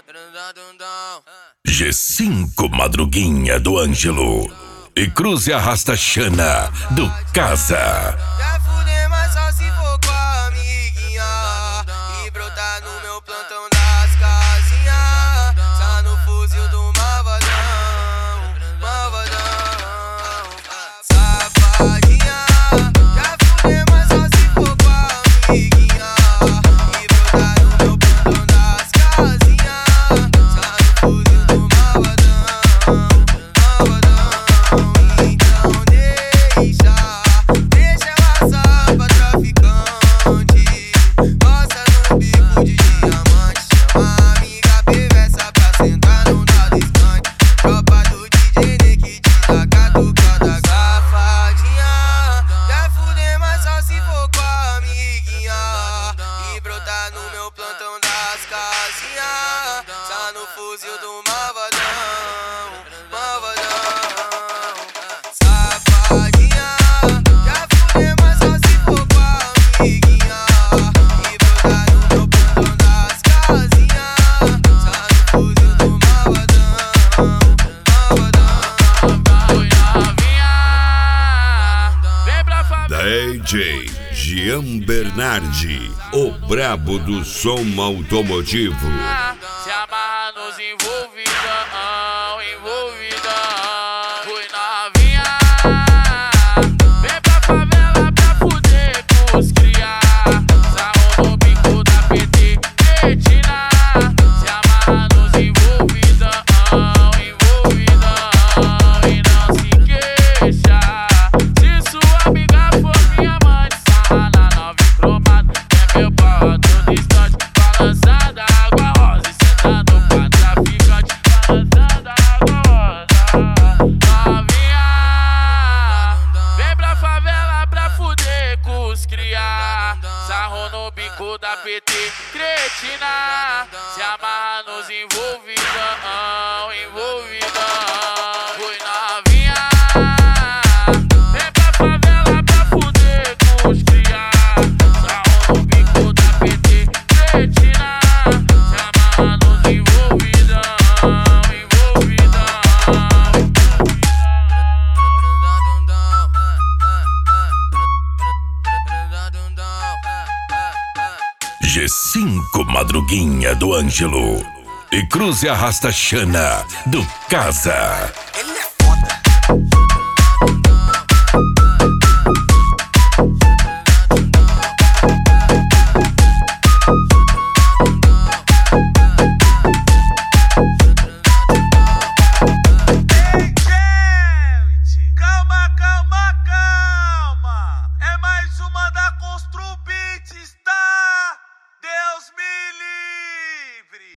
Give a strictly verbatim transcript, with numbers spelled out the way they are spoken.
G cinco Madruguinha do Ângelo e Cruze Arrasta Xana do Casa. Quer fuder, mas só se for com a amiguinha e brotar no meu plantão das casinhas. Só no fuzil do malvadão, malvadão. Safadinha, quer fuder, mas só se for com a amiguinha e brotar no meu plantão das casinhas. Só no fuzil do malvadão, malvadão. Então deixa, deixa ela só pra traficante. Gosta no bico de diamante. Chama a amiga perversa pra sentar num dado distante. Tropa do D J Nick te dá catucada. Safadinha, quer fuder, mas só se for com a amiguinha e brotar no meu plantão das casinhas. Só no fuzil do malvadão, malvadão. Safadinha, quer fuder, mas só se for com a amiguinha e brotar no meu plantão das casinhas. Só no fuzil do malvadão, malvadão. Oi novinha, vem pra família. D J Jean Bernardi, o brabo do som automotivo. Se amarra nos envolvidão, envolvidão. Oi novinha, vem pra favela pra fuder com os cria. Sarrou no bico da P T, cretina. Se amarra nos envolvidão, envolvidão. E não se queixa se sua amiga for minha mãe. Sarra na nove cromada, é meu pau todo distante. Balançada água rosa e sentando pra traficante. Balançada água rosa. Novinha, vem pra favela pra fuder com os cria. Sarrou no bico da P T, cretina. Se amarra nos envolvidão, envolvidão. Oi novinha, vem pra favela pra fuder com os cria. Sarrou no bico da P T, cretina. Se amarra nos envolvidão, envolvidão. G cinco Madruguinha do Ângelo e Cruze Arrasta Xana do Casa. Ele